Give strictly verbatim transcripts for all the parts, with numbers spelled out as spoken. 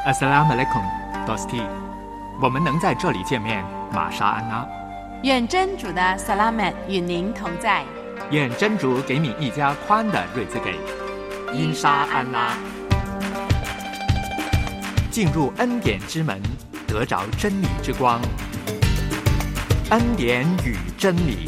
Assalamu alaikum, Dosti。我们能在这里见面，玛莎安拉。 愿真主的萨拉曼与您同在。 愿真主给你一家宽的日子给。因沙安拉。进入恩典之门，得着真理之光。恩典与真理。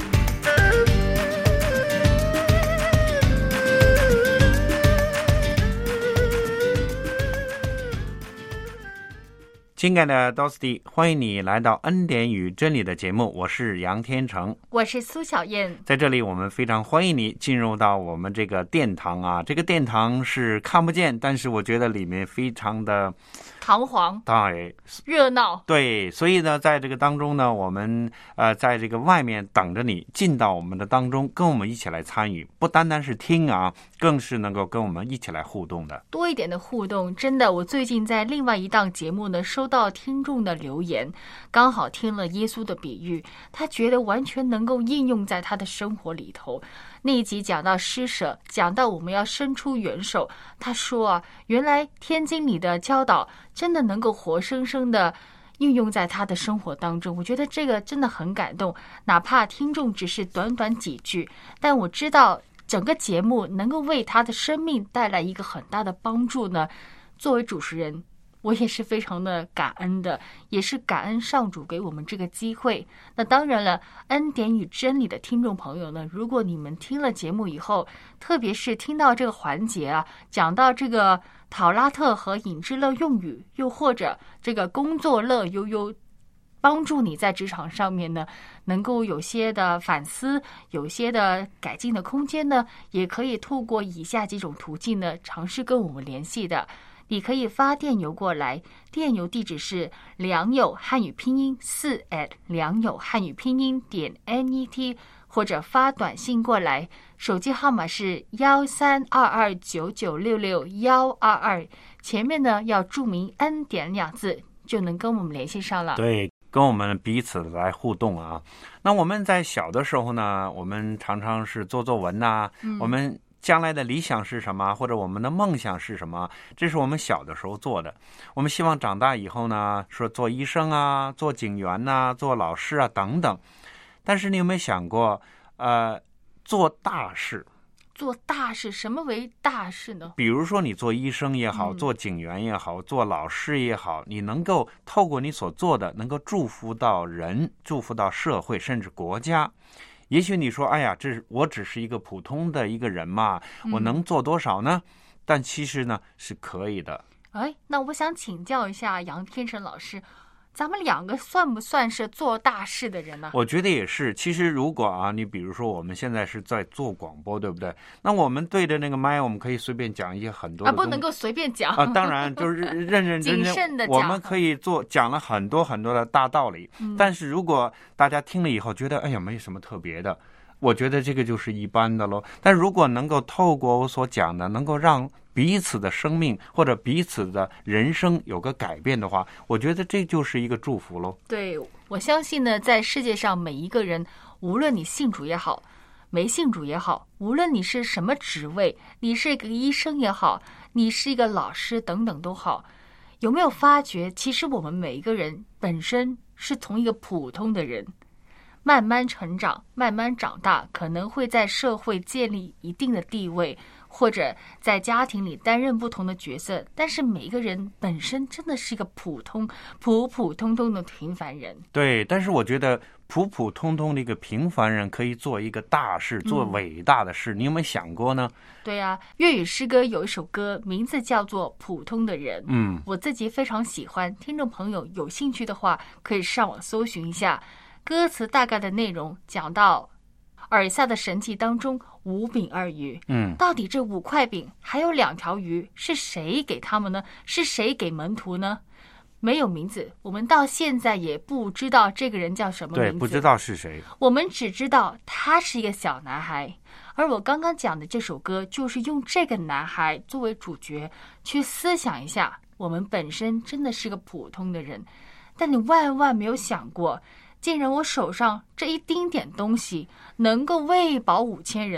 亲爱的 Dosti， 欢迎你来到恩典与真理的节目，我是杨天成， 我是苏小燕。 在这里我们非常欢迎你进入到我们这个殿堂啊，这个殿堂是看不见，但是我觉得里面非常的堂皇， 对， 热闹， 对，所以呢，在这个当中呢，我们呃，在这个外面等着你进到我们的当中，跟我们一起来参与，不单单是听啊，更是能够跟我们一起来互动的， 多一点的互动。真的，我最近在另外一档节目呢，收到听众的留言，刚好听了耶稣的比喻，他觉得完全能够应用在他的生活里头。那一集讲到施舍，讲到我们要伸出援手，他说啊，原来天经里的教导真的能够活生生的运用在他的生活当中。我觉得这个真的很感动，哪怕听众只是短短几句，但我知道整个节目能够为他的生命带来一个很大的帮助呢。作为主持人，我也是非常的感恩的，也是感恩上主给我们这个机会。那当然了，恩典与真理的听众朋友呢，如果你们听了节目以后，特别是听到这个环节啊，讲到这个讨拉特和引之乐用语，又或者这个工作乐悠悠，帮助你在职场上面呢，能够有些的反思，有些的改进的空间呢，也可以透过以下几种途径呢，尝试跟我们联系的。你可以发电邮过来，电邮地址是良友汉语拼音四 at 良友汉语拼音点 net， 或者发短信过来，手机号码是幺三二二九九六六幺二二，前面呢要注明恩典两字，就能跟我们联系上了。 对，跟我们彼此来互动啊。那我们在小的时候呢，我们常常是做作文呐、嗯，我们将来的理想是什么，或者我们的梦想是什么，这是我们小的时候做的。我们希望长大以后呢，说做医生啊，做警员呐、啊，做老师啊等等。但是你有没有想过，呃，做大事？ 做大事，什么为大事呢？ 比如说你做医生也好，做警员也好，做老师也好，你能够透过你所做的，能够祝福到人，祝福到社会，甚至国家。也许你说，哎呀，这是我只是一个普通的一个人嘛，我能做多少呢？嗯、但其实呢是可以的。 哎，那我想请教一下杨天成老师，咱们两个算不算是做大事的人呢？ 我觉得也是。其实如果啊，你比如说我们现在是在做广播，对不对？那我们对着那个麦，我们可以随便讲一些很多的啊，不能够随便讲啊。当然就是认认真真谨慎的讲， 我们可以做讲了很多很多的大道理。嗯、但是如果大家听了以后觉得哎呀没什么特别的，我觉得这个就是一般的咯。但如果能够透过我所讲的，能够让彼此的生命或者彼此的人生有个改变的话，我觉得这就是一个祝福咯。 对，我相信呢，在世界上每一个人，无论你信主也好，没信主也好，无论你是什么职位，你是一个医生也好，你是一个老师等等都好，有没有发觉，其实我们每一个人本身是从一个普通的人慢慢成长，慢慢长大，可能会在社会建立一定的地位，或者在家庭里担任不同的角色，但是每一个人本身真的是一个普通普普通通的平凡人。 对，但是我觉得普普通通的一个平凡人可以做一个大事，做伟大的事、嗯、你有没有想过呢？ 对啊，粤语诗歌有一首歌名字叫做《普通的人》，嗯，我自己非常喜欢，听众朋友有兴趣的话可以上网搜寻一下，歌词大概的内容讲到尔下的神迹当中，五饼二鱼，嗯，到底这五块饼还有两条鱼是谁给他们呢？是谁给门徒呢？没有名字，我们到现在也不知道这个人叫什么名字， 对，不知道是谁。 我们只知道他是一个小男孩，而我刚刚讲的这首歌就是用这个男孩作为主角，去思想一下，我们本身真的是个普通的人，但你万万没有想过，竟然我手上这一丁点东西能够喂饱五千人，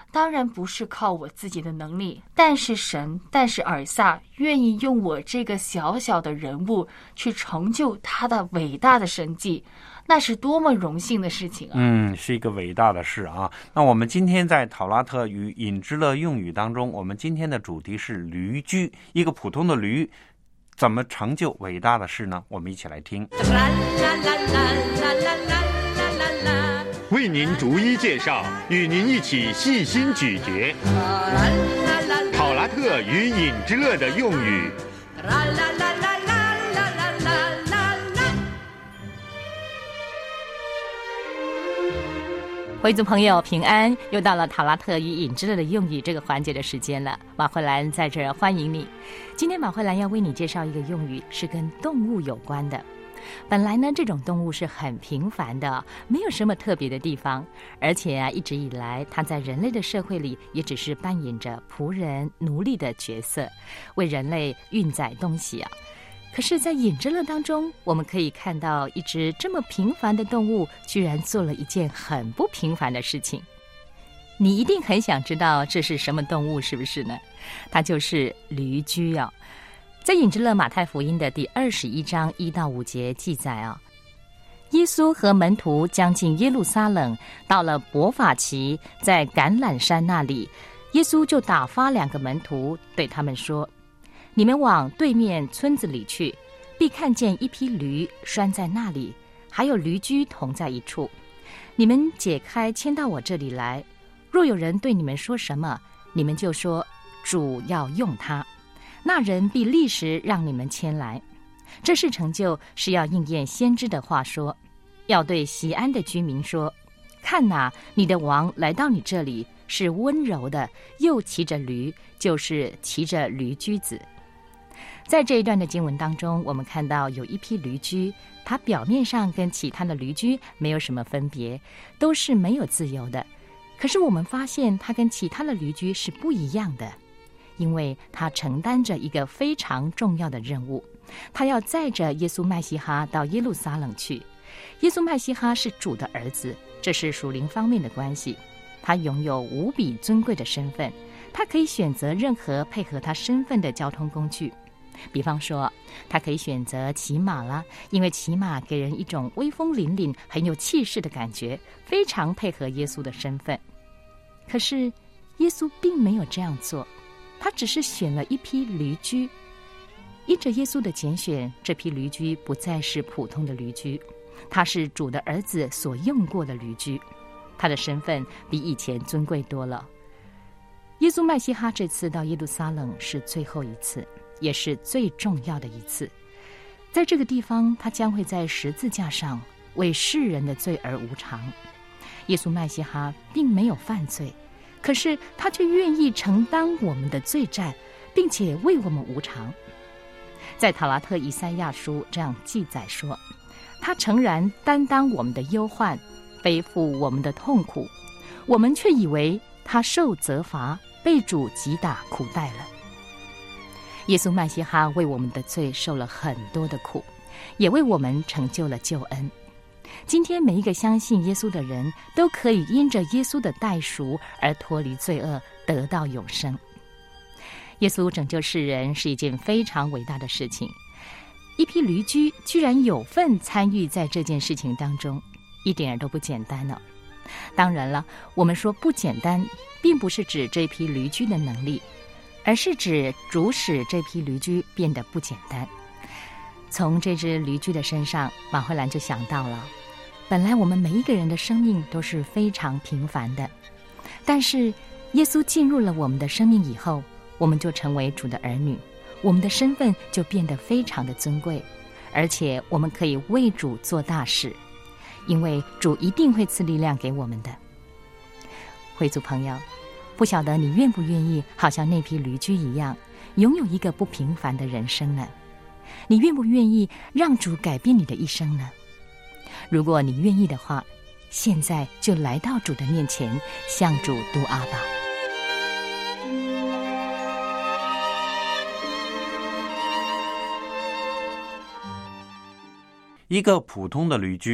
当然不是靠我自己的能力，但是神，但是尔撒愿意用我这个小小的人物去成就他的伟大的神迹，那是多么荣幸的事情啊！ 嗯，是一个伟大的事啊。那我们今天在陶拉特与引之乐用语当中，我们今天的主题是驴驹，一个普通的驴怎么成就伟大的事呢？我们一起来听。 为您逐一介绍，与您一起细心咀嚼陶拉特与引之乐的用语。 回族朋友平安，又到了陶拉特与引之乐的用语这个环节的时间了。马慧兰在这儿欢迎你。今天马慧兰要为你介绍一个用语，是跟动物有关的。本来呢，这种动物是很平凡的，没有什么特别的地方，而且啊，一直以来它在人类的社会里也只是扮演着仆人、奴隶的角色，为人类运载东西啊。可是在引之乐当中，我们可以看到一只这么平凡的动物居然做了一件很不平凡的事情。你一定很想知道这是什么动物，是不是呢？它就是驴驹啊。在引之乐马太福音的第二十一章一到五节记载啊，耶稣和门徒将近耶路撒冷，到了伯法其，在橄榄山那里，耶稣就打发两个门徒，对他们说：你们往对面村子里去，必看见一匹驴拴在那里，还有驴驹同在一处。你们解开牵到我这里来。若有人对你们说什么，你们就说主要用它，那人必立时让你们牵来。这事成就，是要应验先知的话说，要对锡安的居民说：看哪，你的王来到你这里，是温柔的，又骑着驴，就是骑着驴驹子。在这一段的经文当中，我们看到有一匹驴驹，它表面上跟其他的驴驹没有什么分别，都是没有自由的。可是我们发现它跟其他的驴驹是不一样的，因为它承担着一个非常重要的任务，它要载着耶稣麦西哈到耶路撒冷去。耶稣麦西哈是主的儿子，这是属灵方面的关系。他拥有无比尊贵的身份，他可以选择任何配合他身份的交通工具。比方说，他可以选择骑马啦，因为骑马给人一种威风凛凛、很有气势的感觉，非常配合耶稣的身份。可是耶稣并没有这样做，他只是选了一匹驴驹。依着耶稣的拣选，这匹驴驹不再是普通的驴驹，他是主的儿子所用过的驴驹，他的身份比以前尊贵多了。耶稣麦西哈这次到耶路撒冷是最后一次，也是最重要的一次。在这个地方，他将会在十字架上为世人的罪而无偿。耶稣麦西哈并没有犯罪，可是他却愿意承担我们的罪债，并且为我们无偿。在塔拉特以赛亚书这样记载说，他诚然担当我们的忧患，背负我们的痛苦，我们却以为他受责罚，被主击打苦待了。耶稣麦西哈为我们的罪受了很多的苦，也为我们成就了救恩。今天每一个相信耶稣的人都可以因着耶稣的代赎而脱离罪恶，得到永生。耶稣拯救世人是一件非常伟大的事情，一匹驴驹居然有份参与在这件事情当中，一点都不简单呢、哦。当然了，我们说不简单，并不是指这匹驴驹的能力，而是指主使这匹驴驹变得不简单。从这只驴驹的身上，马慧兰就想到了，本来我们每一个人的生命都是非常平凡的，但是耶稣进入了我们的生命以后，我们就成为主的儿女，我们的身份就变得非常的尊贵，而且我们可以为主做大事，因为主一定会赐力量给我们的。会族朋友，不晓得你愿不愿意好像那匹驴驹一样，拥有一个不平凡的人生呢？你愿不愿意让主改变你的一生呢？如果你愿意的话，现在就来到主的面前，向主读阿吧。 一个普通的驴驹，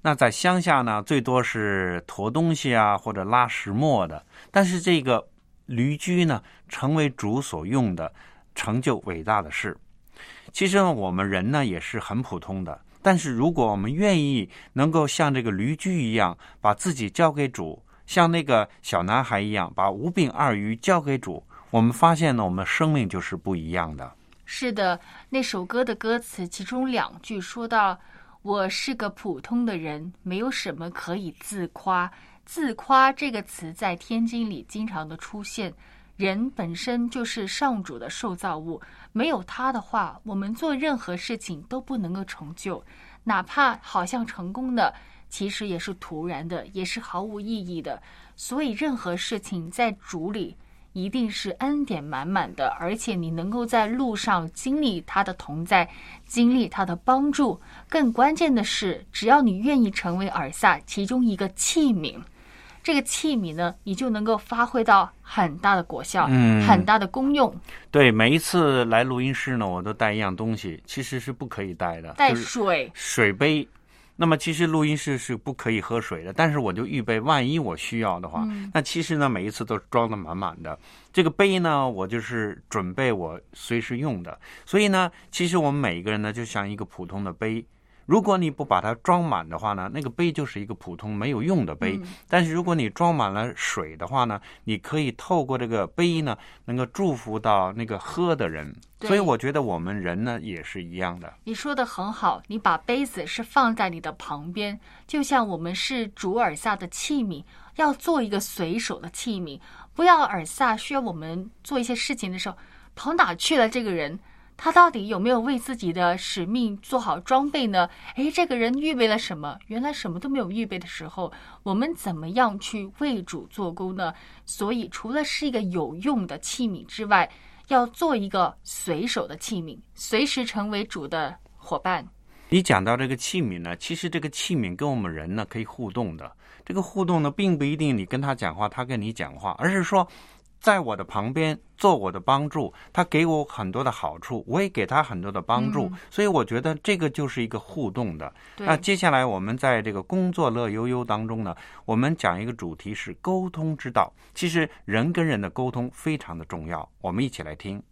那在乡下呢，最多是驮东西啊，或者拉石磨的。但是这个驴驹呢，成为主所用的，成就伟大的事。其实呢，我们人呢也是很普通的，但是如果我们愿意能够像这个驴驹一样，把自己交给主，像那个小男孩一样，把五饼二鱼交给主，我们发现呢，我们生命就是不一样的。 是的，那首歌的歌词其中两句说到，我是个普通的人，没有什么可以自夸。自夸这个词在天经里经常的出现，人本身就是上主的受造物，没有他的话，我们做任何事情都不能够成就，哪怕好像成功的，其实也是突然的，也是毫无意义的。所以任何事情在主里一定是恩典满满的，而且你能够在路上经历他的同在，经历他的帮助。更关键的是，只要你愿意成为尔撒其中一个器皿，这个器皿呢，你就能够发挥到很大的果效，嗯，很大的功用。 对，每一次来录音室呢，我都带一样东西，其实是不可以带的， 带水， 水杯。那么其实录音室是不可以喝水的，但是我就预备万一我需要的话，嗯、那其实呢每一次都装得满满的。这个杯呢，我就是准备我随时用的。所以呢，其实我们每一个人呢，就像一个普通的杯。如果你不把它装满的话呢，那个杯就是一个普通没有用的杯。嗯、但是如果你装满了水的话呢，你可以透过这个杯呢，能够祝福到那个喝的人。所以我觉得我们人呢也是一样的。 你说的很好，你把杯子是放在你的旁边，就像我们是主尔撒的器皿，要做一个随手的器皿，不要尔撒需要我们做一些事情的时候，跑哪去了这个人？他到底有没有为自己的使命做好装备呢？诶，这个人预备了什么？原来什么都没有预备的时候，我们怎么样去为主做工呢？所以除了是一个有用的器皿之外，要做一个随手的器皿，随时成为主的伙伴。 你讲到这个器皿呢，其实这个器皿跟我们人呢可以互动的。这个互动呢，并不一定你跟他讲话，他跟你讲话，而是说在我的旁边做我的帮助，他给我很多的好处，我也给他很多的帮助，嗯、所以我觉得这个就是一个互动的。那接下来我们在这个工作乐悠悠当中呢，我们讲一个主题是沟通之道。其实人跟人的沟通非常的重要，我们一起来听。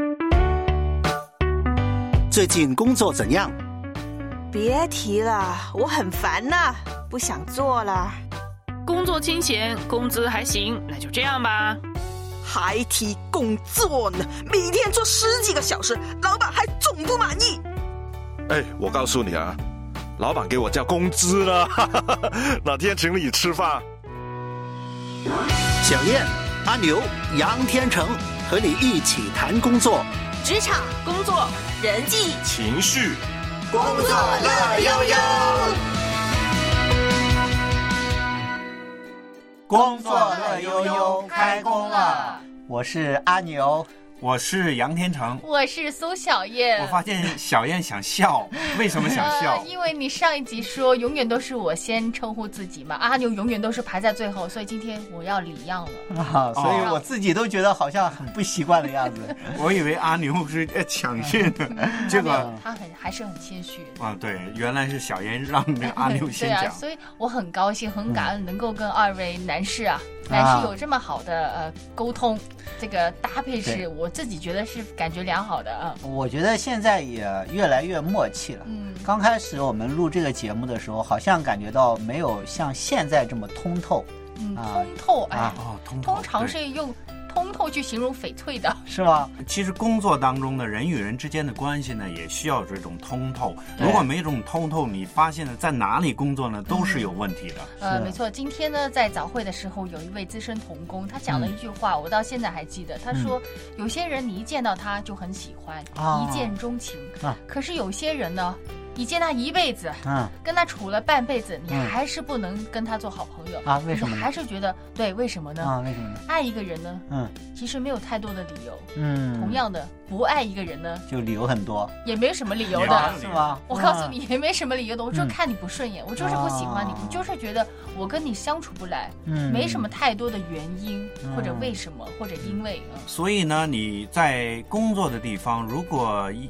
最近工作怎样？ 别提了，我很烦呐，不想做了。 工作清闲，工资还行，那就这样吧。 还提工作呢，每天做十几个小时，老板还总不满意。 哎，我告诉你啊，老板给我交工资了，哪天请你吃饭。 小燕、阿牛、杨天成和你一起谈工作、 职场、工作、人际、 情绪， 工作乐悠悠。 工作乐悠悠开工了，我是阿牛， 我是杨天成， 我是苏小燕。 我发现小燕想笑，为什么想笑？ 呃、因为你上一集说永远都是我先称呼自己嘛，阿牛永远都是排在最后，所以今天我要礼让了啊，所以我自己都觉得好像很不习惯的样子。 我以为阿牛是抢先的，这个他很还是很谦虚啊。对，原来是小燕让那个阿牛先讲。 对啊，所以我很高兴、很感恩能够跟二位男士啊。男士有这么好的呃沟通，这个搭配是我自己觉得是感觉良好的啊。 我觉得现在也越来越默契了。嗯，刚开始我们录这个节目的时候，好像感觉到没有像现在这么通透。 嗯，通透哎， 啊哦，通透， 通常是用通透去形容翡翠的， 是吗？ 其实工作当中的人与人之间的关系呢，也需要这种通透。如果没这种通透，你发现呢，在哪里工作呢，都是有问题的。 嗯、呃，没错。今天呢，在早会的时候，有一位资深童工，他讲了一句话，嗯、我到现在还记得。他说，嗯、有些人你一见到他就很喜欢，啊、一见钟情。啊、可是有些人呢，你见他一辈子，嗯，跟他处了半辈子，你还是不能跟他做好朋友啊？为什么？ 你还是觉得对？为什么呢？ 啊，为什么呢？ 爱一个人呢，嗯，其实没有太多的理由， 嗯， 同样的，不爱一个人呢， 就理由很多， 也没什么理由的， 是吗？ 我告诉你，也没什么理由的，我就看你不顺眼，我就是不喜欢你，我就是觉得我跟你相处不来，嗯，没什么太多的原因或者为什么或者因为。 所以呢，你在工作的地方，如果一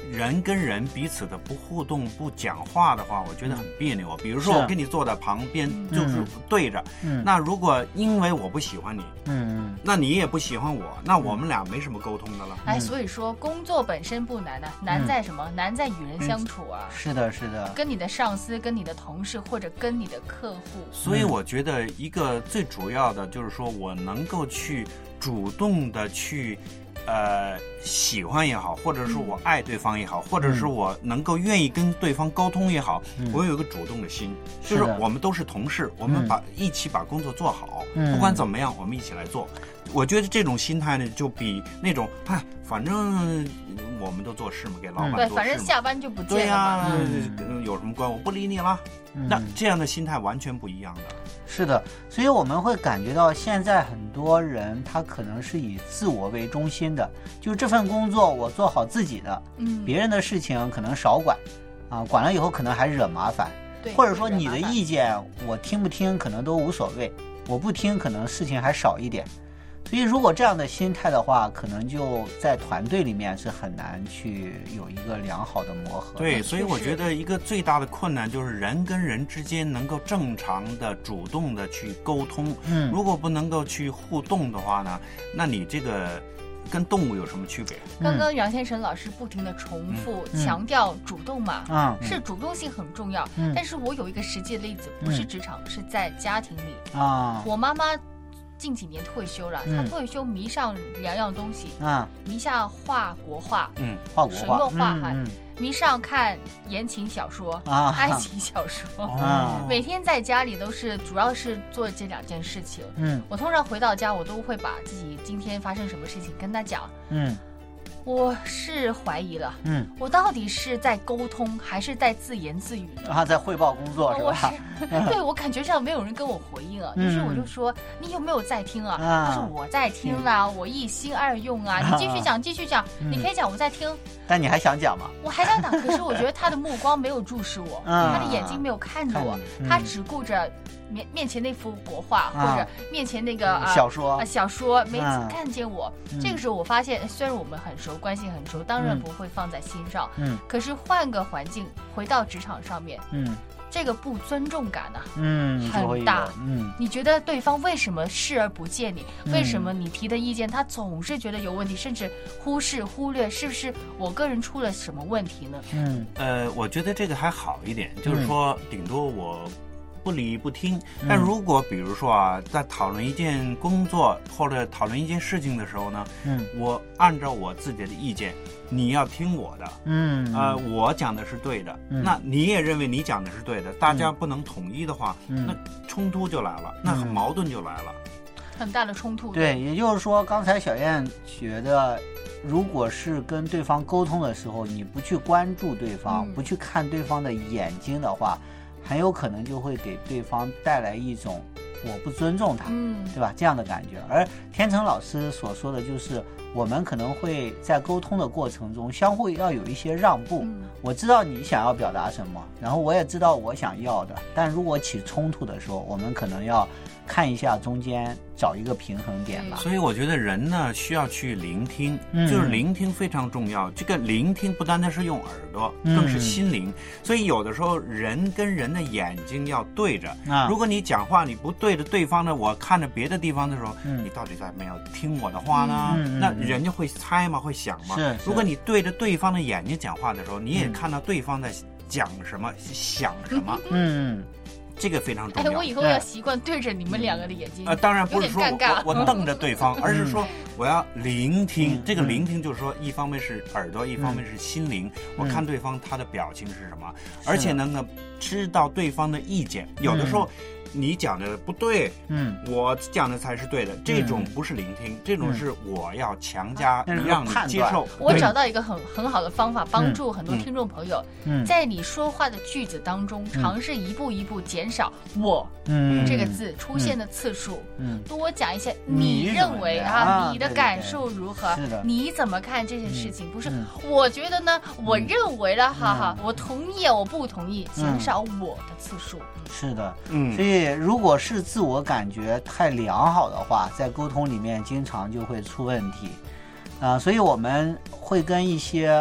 人跟人彼此的不互动、不讲话的话，我觉得很别扭。比如说我跟你坐在旁边，就是对着， 嗯， 那如果因为我不喜欢你， 嗯， 那你也不喜欢我，那我们俩没什么沟通的了。 哎，所以说工作本身不难啊，难在什么？嗯、难在与人相处啊。 是的，是的。 跟你的上司、跟你的同事或者跟你的客户。 所以我觉得一个最主要的就是说我能够去主动的去。呃，喜欢也好，或者是我爱对方也好，嗯、或者是我能够愿意跟对方沟通也好，嗯、我有一个主动的心， 是就是我们都是同事，我们把、嗯、一起把工作做好，嗯、不管怎么样，我们一起来做。我觉得这种心态呢，就比那种哎，反正我们都做事嘛，给老板做事嘛， 对，反正下班就不见了。 对呀、啊，嗯、有什么关？我不理你了。嗯、那这样的心态完全不一样的。 是的，所以我们会感觉到现在很多人他可能是以自我为中心的，就这份工作我做好自己的，嗯，别人的事情可能少管，啊，管了以后可能还惹麻烦， 对， 或者说你的意见我听不听可能都无所谓，我不听可能事情还少一点。所以如果这样的心态的话，可能就在团队里面是很难去有一个良好的磨合。 对，所以我觉得一个最大的困难就是人跟人之间能够正常的主动的去沟通，嗯，如果不能够去互动的话呢，那你这个跟动物有什么区别？ 刚刚杨先生老师不停的重复、嗯、强调主动嘛，嗯，是主动性很重要，嗯，但是我有一个实际的例子，不是职场，嗯、是在家庭里啊，我妈妈近几年退休了，他退休迷上两样东西，嗯，迷上画国画， 嗯，画国画， 水墨画哈，嗯嗯，迷上看言情小说啊，爱情小说，啊，每天在家里都是主要是做这两件事情。嗯，我通常回到家，我都会把自己今天发生什么事情跟他讲。嗯。我是怀疑了，嗯，我到底是在沟通还是在自言自语呢？ 啊，在汇报工作是吧？ 我是对我感觉上没有人跟我回应啊，于是我就说你有没有在听啊？他说我在听啦，我一心二用啊，你继续讲，继续讲，你可以讲，我在听。 但你还想讲吗？ 我还想讲，可是我觉得他的目光没有注视我，他的眼睛没有看着我，他只顾着面面前那幅国画或者面前那个小说小说，没看见我。这个时候我发现，虽然我们很熟，关系很熟，当然不会放在心上。嗯，可是换个环境，回到职场上面，嗯，这个不尊重感啊，嗯，很大。嗯，你觉得对方为什么视而不见你？为什么你提的意见他总是觉得有问题，甚至忽视忽略？是不是我个人出了什么问题呢？ 嗯，呃，我觉得这个还好一点，就是说，顶多我不理不听。但如果比如说啊，在讨论一件工作或者讨论一件事情的时候呢，嗯，我按照我自己的意见，你要听我的，嗯，呃，我讲的是对的，嗯，那你也认为你讲的是对的，大家不能统一的话，嗯，那冲突就来了，那矛盾就来了， 很大的冲突。 对，也就是说，刚才小燕觉得，如果是跟对方沟通的时候，你不去关注对方，嗯，不去看对方的眼睛的话，很有可能就会给对方带来一种我不尊重他，嗯，对吧？这样的感觉。而天成老师所说的就是，我们可能会在沟通的过程中相互要有一些让步，嗯，我知道你想要表达什么，然后我也知道我想要的，但如果起冲突的时候，我们可能要看一下中间，找一个平衡点吧。 所以我觉得人呢需要去聆听，嗯，就是聆听非常重要。这个聆听不单单是用耳朵，更是心灵，嗯，所以有的时候人跟人的眼睛要对着，啊，如果你讲话你不对着对方呢，我看着别的地方的时候，嗯，你到底在没有听我的话呢？嗯，那人就会猜嘛，会想嘛。 是， 如果你对着对方的眼睛讲话的时候，你也看到对方在讲什么，想什么。嗯。这个非常重要。 哎，我以后要习惯对着你们两个的眼睛。 呃，当然不是说我我瞪着对方，而是说我要聆听。这个聆听就是说，一方面是耳朵，一方面是心灵。我看对方他的表情是什么，而且能够知道对方的意见。有的时候你讲的不对，嗯，我讲的才是对的。这种不是聆听，这种是我要强加让你接受。 我找到一个很很好的方法，帮助很多听众朋友，在你说话的句子当中，尝试一步一步减少“我”这个字出现的次数，多讲一些你认为啊，你的感受如何？你怎么看这件事情？不是我觉得呢，我认为了，哈哈，我同意，我不同意，减少我的次数。 是的，嗯，所以如果是自我感觉太良好的话，在沟通里面经常就会出问题，啊、呃，所以我们会跟一些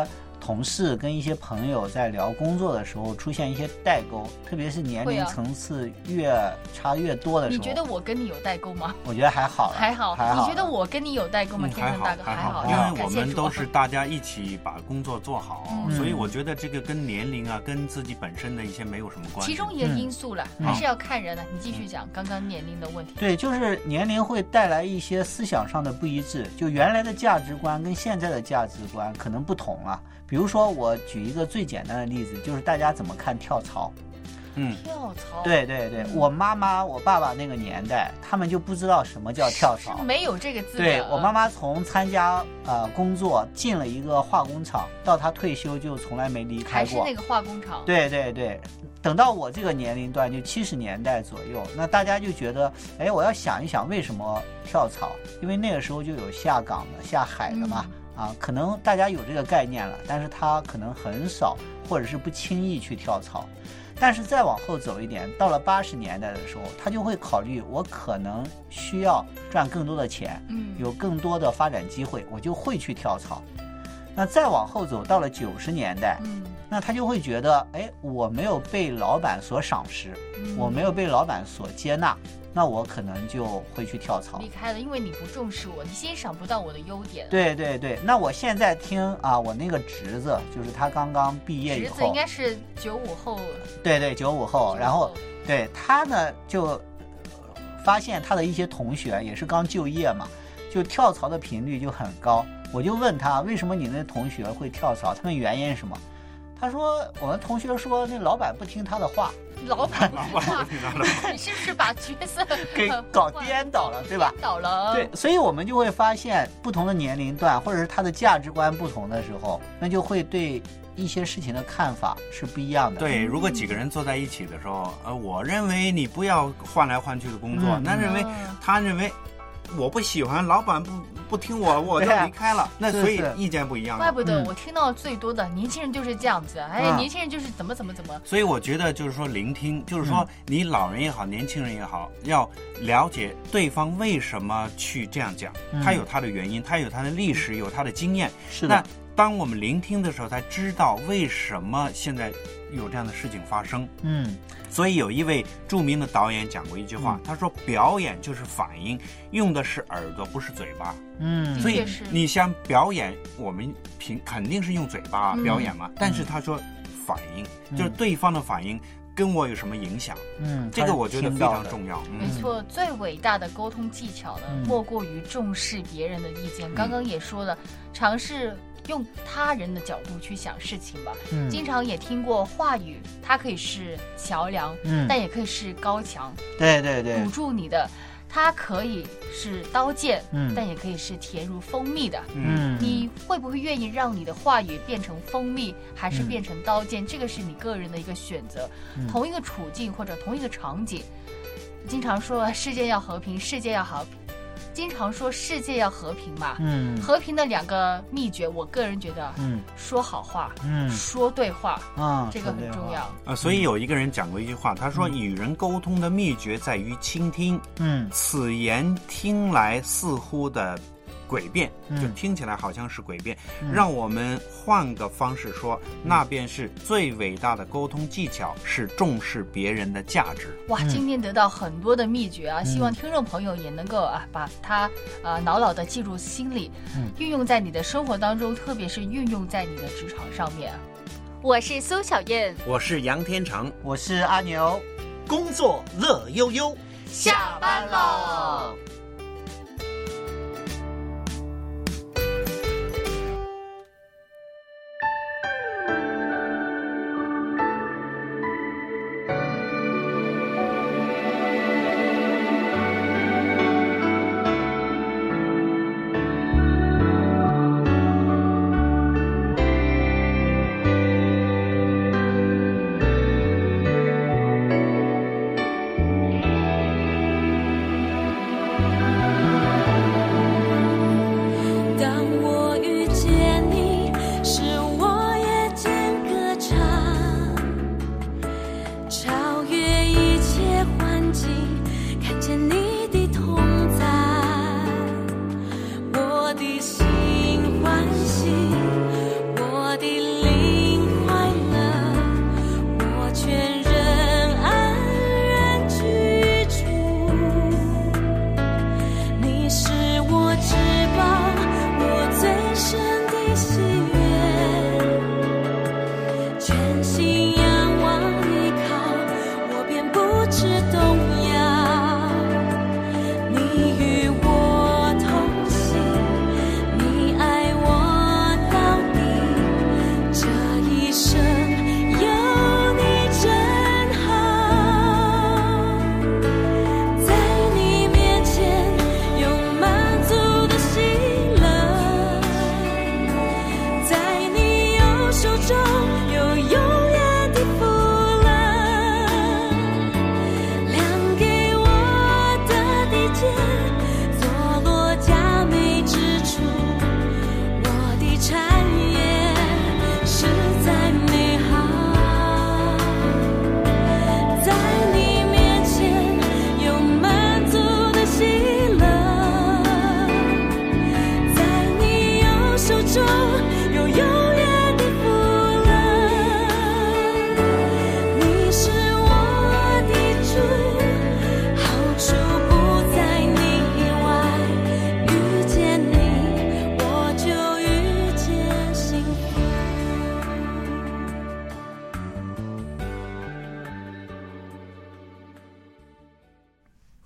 同事跟一些朋友在聊工作的时候出现一些代沟，特别是年龄层次越差越多的时候。 你觉得我跟你有代沟吗？ 我觉得还好， 还好。 还好。 你觉得我跟你有代沟吗？ 嗯、 天生大哥还好， 因为我们都是大家一起把工作做好， 嗯、 所以我觉得这个跟年龄啊，跟自己本身的一些没有什么关系。 其中一个因素了，嗯、还是要看人的。你继续讲、嗯、刚刚年龄的问题。 对，就是年龄会带来一些思想上的不一致，就原来的价值观跟现在的价值观可能不同了。比如说，我举一个最简单的例子，就是大家怎么看跳槽。 嗯， 跳槽。 对对对，我妈妈、我爸爸那个年代，他们就不知道什么叫跳槽， 没有这个资格。 对，我妈妈从参加呃工作进了一个化工厂，到她退休就从来没离开过。 还是那个化工厂。 对对对，等到我这个年龄段，就七十年代左右，那大家就觉得，哎，我要想一想为什么跳槽，因为那个时候就有下岗的、下海的嘛。嗯啊，可能大家有这个概念了，但是他可能很少，或者是不轻易去跳槽。但是再往后走一点，到了八十年代的时候，他就会考虑，我可能需要赚更多的钱， 嗯， 有更多的发展机会，我就会去跳槽。那再往后走，到了九十年代， 嗯， 那他就会觉得，哎，我没有被老板所赏识， 嗯、 我没有被老板所接纳。那我可能就会去跳槽， 离开了，因为你不重视我，你欣赏不到我的优点。 对对对，那我现在听啊，我那个侄子，就是他刚刚毕业以后， 侄子应该是九五后， 对对，九五后，然后对他呢就发现他的一些同学也是刚就业嘛，就跳槽的频率就很高。我就问他，为什么你那同学会跳槽？他们原因是什么？他说，我们同学说那老板不听他的话。 老板不听他的话，你是不是把角色给搞颠倒了，对吧？ 颠倒了。 对，所以我们就会发现，不同的年龄段或者是他的价值观不同的时候，那就会对一些事情的看法是不一样的。 对，如果几个人坐在一起的时候，呃，我认为你不要换来换去的工作，嗯、那认为、嗯、他认为。我不喜欢老板不不听我，我就离开了。啊、那所以意见不一样。 怪不得我听到最多的、嗯、年轻人就是这样子，哎，嗯、年轻人就是怎么怎么怎么。 所以我觉得就是说聆听，就是说你老人也好，年轻人也好，要了解对方为什么去这样讲，嗯、他有他的原因，他有他的历史，有他的经验。 是的。 那当我们聆听的时候，才知道为什么现在有这样的事情发生。 嗯。 所以有一位著名的导演讲过一句话，嗯、他说表演就是反应，用的是耳朵不是嘴巴。 嗯， 所以你像表演，我们平肯定是用嘴巴表演嘛，嗯、但是他说反应、嗯、就是对方的反应跟我有什么影响。 嗯， 这个我觉得非常重要。 没错，最伟大的沟通技巧呢， 嗯、 莫过于重视别人的意见。嗯、刚刚也说了，尝试用他人的角度去想事情吧。 嗯， 经常也听过话语，它可以是桥梁， 嗯， 但也可以是高墙。 对对对， 堵住你的。它可以是刀剑， 嗯， 但也可以是甜如蜂蜜的。 嗯， 你会不会愿意让你的话语变成蜂蜜，还是变成刀剑？嗯、这个是你个人的一个选择。 嗯、 同一个处境或者同一个场景，经常说世界要和平，世界要和平。经常说世界要和平嘛， 嗯， 和平的两个秘诀，我个人觉得， 嗯， 说好话， 嗯， 说对话， 啊， 这个很重要。 呃，所以有一个人讲过一句话，他说：“与人沟通的秘诀在于倾听。” 嗯， 此言听来似乎的诡辩， 嗯、 就听起来好像是诡辩。嗯、让我们换个方式说，嗯、那便是最伟大的沟通技巧，是重视别人的价值。 哇，今天得到很多的秘诀啊！嗯、希望听众朋友也能够啊，把它啊牢牢的记住心里， 嗯、 运用在你的生活当中，特别是运用在你的职场上面。我是苏小燕， 我是杨天成， 我是阿牛， 工作乐悠悠， 下班喽。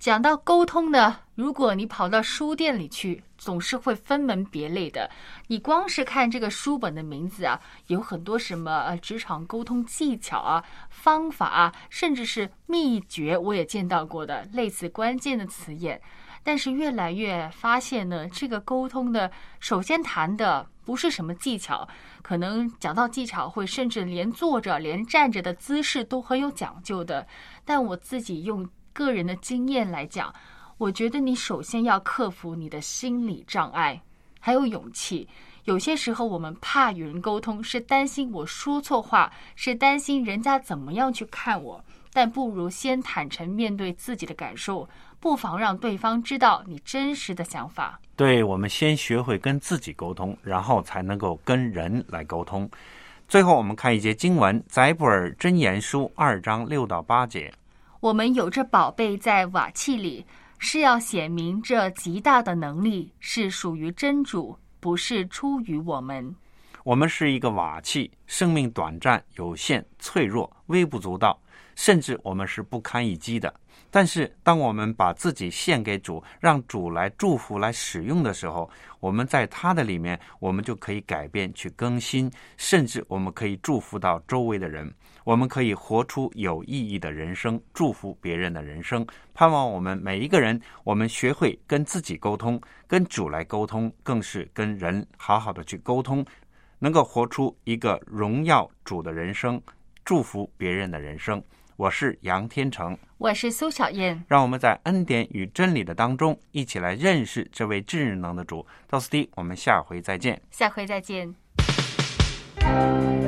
讲到沟通呢，如果你跑到书店里去，总是会分门别类的。你光是看这个书本的名字啊，有很多什么呃职场沟通技巧啊、方法啊，甚至是秘诀，我也见到过的类似关键的词眼。但是越来越发现呢，这个沟通的首先谈的不是什么技巧，可能讲到技巧会甚至连坐着连站着的姿势都很有讲究的。但我自己用个人的经验来讲，我觉得你首先要克服你的心理障碍，还有勇气。有些时候我们怕与人沟通，是担心我说错话，是担心人家怎么样去看我，但不如先坦诚面对自己的感受，不妨让对方知道你真实的想法。 对，我们先学会跟自己沟通，然后才能够跟人来沟通。最后我们看一节经文，载布尔箴言书二章六到八节。 我们有着宝贝在瓦器里，是要显明这极大的能力是属于真主，不是出于我们。 我们是一个瓦器，生命短暂、有限、脆弱、微不足道，甚至我们是不堪一击的。但是当我们把自己献给主，让主来祝福来使用的时候，我们在他的里面，我们就可以改变去更新，甚至我们可以祝福到周围的人，我们可以活出有意义的人生，祝福别人的人生。盼望我们每一个人，我们学会跟自己沟通，跟主来沟通，更是跟人好好的去沟通，能够活出一个荣耀主的人生，祝福别人的人生。我是杨天成， 我是苏小燕，让我们在恩典与真理的当中一起来认识这位至能的主。到此地，我们下回再见。 下回再见。